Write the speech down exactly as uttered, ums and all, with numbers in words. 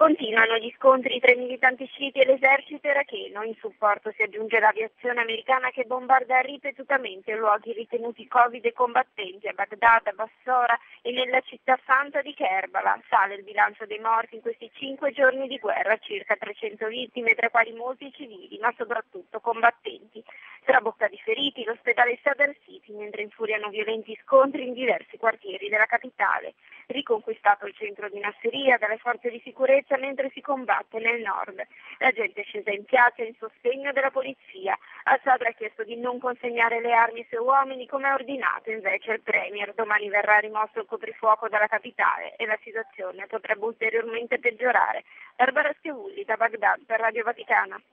Continuano gli scontri tra i militanti sciiti e l'esercito iracheno. In supporto si aggiunge l'aviazione americana che bombarda ripetutamente luoghi ritenuti Covid e combattenti a Baghdad, a Bassora e nella città santa di Kerbala. Sale il bilancio dei morti in questi cinque giorni di guerra, circa trecento vittime, tra i quali molti civili, ma soprattutto combattenti. Trabocca di feriti l'ospedale Sadr City, mentre infuriano violenti scontri in diversi quartieri della capitale. Riconquistato il centro di Nasiriyah dalle forze di sicurezza mentre si combatte nel nord. La gente è scesa in piazza in sostegno della polizia. Assad ha chiesto di non consegnare le armi ai suoi uomini come ha ordinato invece il premier. Domani verrà rimosso il coprifuoco dalla capitale e la situazione potrebbe ulteriormente peggiorare. Barbara Schiavulli da Baghdad per Radio Vaticana.